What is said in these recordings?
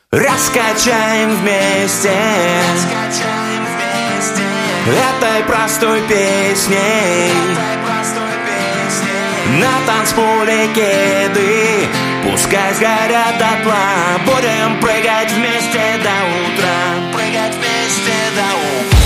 Раскачаем вместе этой простой песней. На танцполе кеды пускай сгорят дотла. Будем прыгать вместе до утра. Прыгать вместе до утра.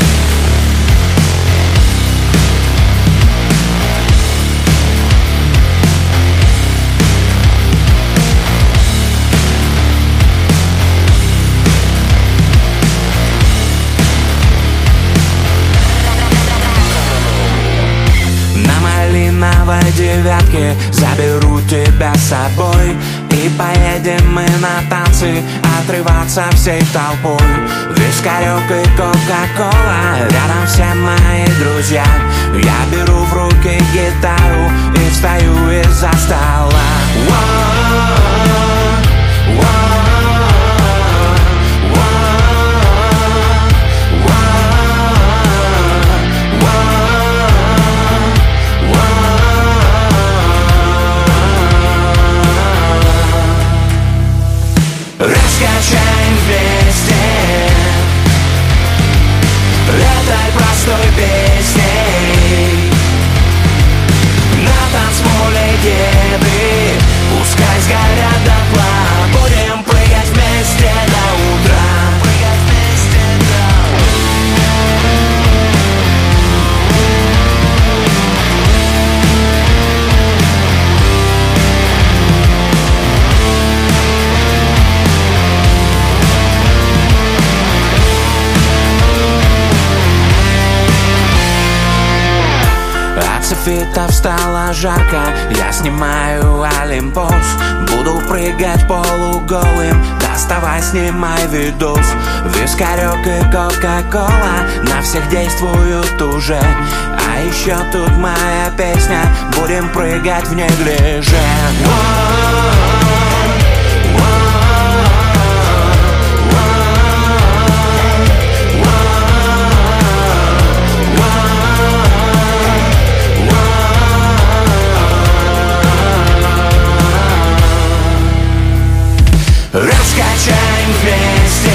Малиновой девятке заберу тебя с собой, и поедем мы на танцы, отрываться всей толпой. Вискарек и кока-кола, рядом все мои друзья. Я беру в руки гитару и встаю из-за стола. Раскачаем вместе этой простой песней. На танцполе кеды пускай сгорят дотла. Будем прыгать вместе до утра. Прыгать вместе до утра. От софитов стало жарко, я снимаю олимпос. Буду прыгать полуголым, доставай, снимай видос. Вискарек и кока-кола на всех действуют уже. А еще тут моя песня, будем прыгать в неглиже. Раскачаем вместе